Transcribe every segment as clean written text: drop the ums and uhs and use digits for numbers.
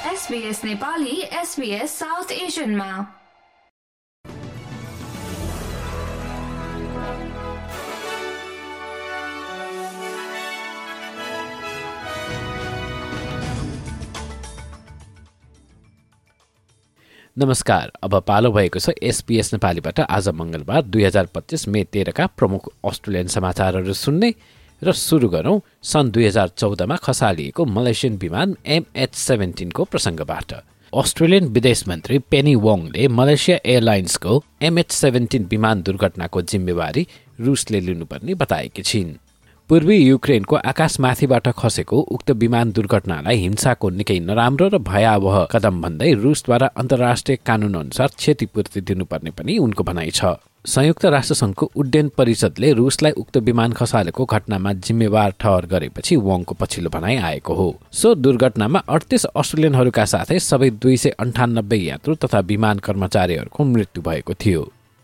SBS Nepali SBS south एसियनमा। नमस्कार, अब पालो भएको छ SBS नेपालीबाट आज मंगलबार 2025 मे 13 का प्रमुख अस्ट्रेलियन समाचारहरू सुन्ने र सुरु गरौं सन् 2014 मा खसालिएको मलेसियन विमान MH17 को प्रसंगबाट। अस्ट्रेलियन विदेश मन्त्री पेनी वोङले मलेसिया एयरलाइन्सको MH17 विमान दुर्घटनाको जिम्मेवारी रुसले लिनुपर्ने बताएकी छिन्। पूर्वी युक्रेनको आकाशमाथिबाट खसेको उक्त विमान दुर्घटनालाई हिंसाको निकै नराम्रो र भयावह कदम भन्दै रुसद्वारा अन्तर्राष्ट्रिय कानून अनुसार क्षतिपूर्ति दिनुपर्ने पनि उनको भनाइ छ। संयुक्त राष्ट्रसङ्घको उड्डयन परिषदले रुसलाई उक्त विमान खसालेको घटनामा जिम्मेवार ठहर गरेपछि वोङको पछिल्लो भनाइ आएको हो। सो दुर्घटनामा 38 अस्ट्रेलियनहरूका साथै सबै 298 यात्रु तथा विमान कर्मचारीहरूको मृत्यु भएको थियो।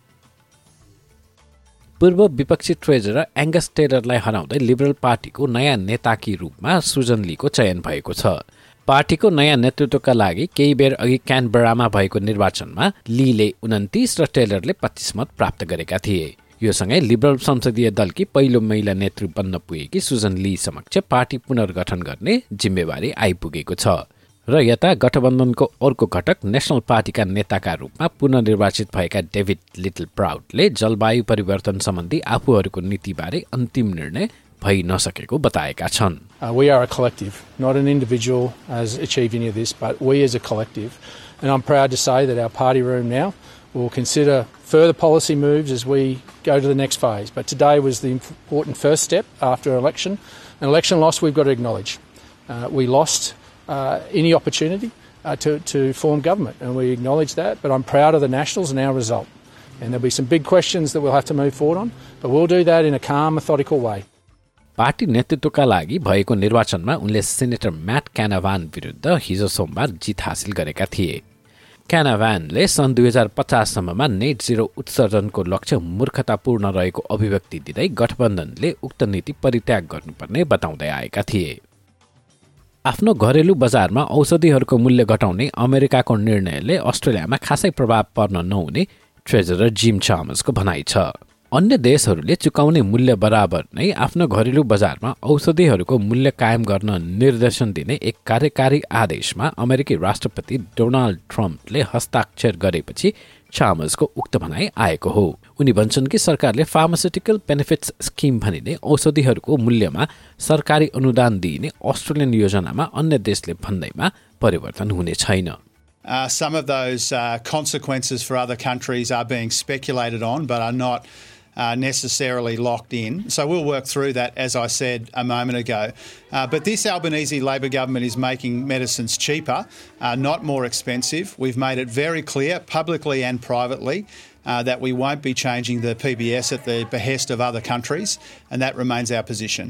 पूर्व विपक्षी ट्रेजरर एङ्गस टेलरलाई हराउँदै लिबरल पार्टीको नयाँ नेताकी रूपमा सुजन लीको चयन भएको छ। पार्टीको नयाँ नेतृत्वका लागि केही बेर अघि क्यानबरामा भएको निर्वाचनमा लीले 29 र टेलरले 25 मत प्राप्त गरेका थिए। यो सँगै लिबरल संसदीय दलकी पहिलो महिला नेतृत्व बन्न पुगेकी सुजन ली समक्ष पार्टी पुनर्गठन गर्ने जिम्मेवारी आइपुगेको छ र यता गठबन्धनको अर्को घटक नेशनल पार्टीका नेताका रूपमा पुनर्निर्वाचित भएका डेभिड लिटल प्राउडले जलवायु परिवर्तन सम्बन्धी आफूहरूको नीतिबारे अन्तिम निर्णय भइ नसकेको बताएका छन्। We are a collective, not an individual has achieved any of this, but we as a collective. And I'm proud to say that our party room now will consider further policy moves as we go to the next phase. But today was the important first step after an election. An election loss we've got to acknowledge. We lost any opportunity to form government, and we acknowledge that, but I'm proud of the Nationals and our result. And there'll be some big questions that we'll have to move forward on, but we'll do that in a calm, methodical way. Party नेतृत्वका लागि भएको निर्वाचनमा उनले senator mat क्यानाभान विरुद्ध हिजो सोमबार जित हासिल गरेका थिए। क्यानाभानले सन् 2050 सम्ममा नेट जिरो उत्सर्जनको लक्ष्य मूर्खतापूर्ण रहेको अभिव्यक्ति दिँदै गठबन्धनले उक्त नीति परित्याग गर्नुपर्ने बताउँदै आएका थिए। आफ्नो घरेलु बजारमा औषधिहरूको मूल्य घटाउने अमेरिकाको निर्णयले अस्ट्रेलियामा खासै प्रभाव पर्न नहुने ट्रेजरर जिम चामर्सको भनाइ छ। अन्य देशहरूले चुकाउने मूल्य बराबर नै आफ्नो घरेलु बजारमा औषधिहरूको मूल्य कायम गर्न निर्देशन दिने एक कार्यकारी आदेशमा अमेरिकी राष्ट्रपति डोनाल्ड ट्रम्पले हस्ताक्षर गरेपछि चामर्सको उक्त भनाइ आएको हो। उनी भन्छन् कि सरकारले फार्मास्युटिकल बेनिफिट्स स्किम भनिने औषधिहरूको मूल्यमा सरकारी अनुदान दिइने अस्ट्रेलियन योजनामा अन्य देशले भन्दैमा परिवर्तन हुने छैन। Some of those consequences for other countries are being speculated on, but are not necessarily locked in. So we'll work through that, as I said a moment ago. But this Albanese Labor government is making medicines cheaper, not more expensive. We've made it very clear, publicly and privately, that we won't be changing the PBS at the behest of other countries, and that remains our position.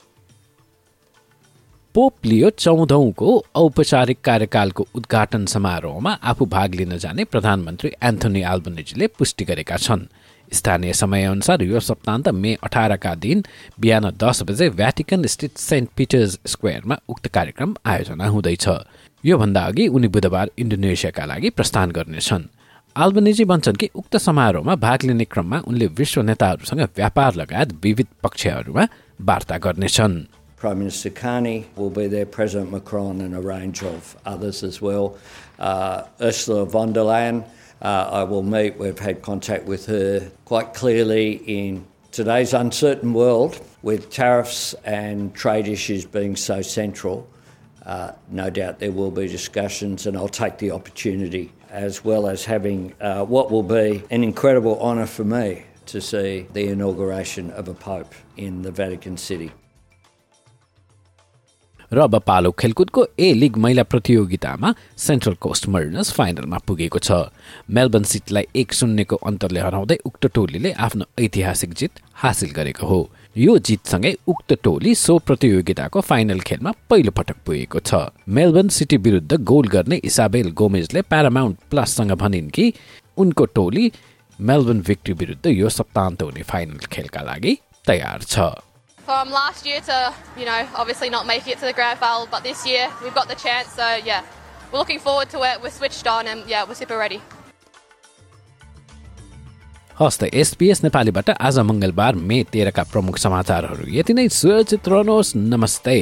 Pope Leo 14 को औपचारिक कार्यकालको उद्घाटन समारोहमा आफू भाग लिन जाने प्रधानमन्त्री एन्थोनी अल्बनेजीले पुष्टि गरेका छन्। स्थानीय समयअनुसार यो सप्ताहन्त मे 18 का दिन बिहान 10 बजे भ्याटिकन स्थित सेन्ट पिटर्स स्क्वायरमा उक्त कार्यक्रम आयोजना हुँदैछ। यो भन्दा अघि उनी बुधबार इन्डोनेसियाका लागि प्रस्थान गर्नेछन्। अल्बनेजी भन्छन् कि उक्त समारोहमा भाग लिने क्रममा उनले विश्व नेताहरूसँग व्यापार लगायत विविध पक्षहरूमा वार्ता गर्नेछन्। Prime Minister Carney will be there, President Macron and a range of others as well. Ursula von der Leyen, I will meet. We've had contact with her quite clearly in today's uncertain world with tariffs and trade issues being so central. No doubt there will be discussions, and I'll take the opportunity as well as having what will be an incredible honour for me to see the inauguration of a Pope in the Vatican City. र अब पालो खेलकुदको ए league महिला प्रतियोगितामा central cost मरिनर्स फाइनलमा पुगेको छ। Melbourne सिटीलाई 1-0 को अन्तरले हराउँदै उक्त टोलीले आफ्नो ऐतिहासिक जित हासिल गरेको हो। यो जितसँगै उक्त टोली सो प्रतियोगिताको फाइनल खेलमा पहिलो पटक पुगेको छ। मेलबर्न सिटी विरुद्ध गोल गर्ने इसाबेल गोमेजले प्यारामाउन्ट प्लससँग भनिन् कि उनको टोली मेलबर्न विक्ट्री विरुद्ध यो सप्ताहन्त हुने फाइनल खेलका लागि तयार छ। From last year to, obviously not making it to the grand final, but this year we've got the chance, so yeah, we're looking forward to it. We're switched on and yeah, we're super ready. हस्त SBS नेपालीबाट आज मंगलबार मे 13 का प्रमुख समाचारहरू यति नै। सुरक्षित रहनुहोस्। नमस्ते।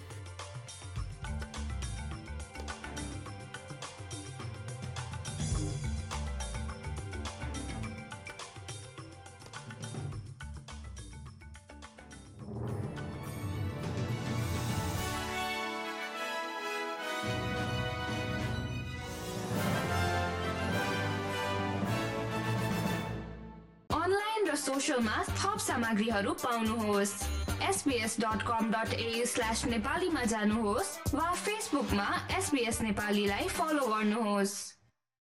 सोशलमा थप सामग्रीहरू पाउनुहोस्। sbs.com.au/नेपालीमा जानुहोस् वा फेसबुकमा SBS नेपालीलाई फलो गर्नुहोस्।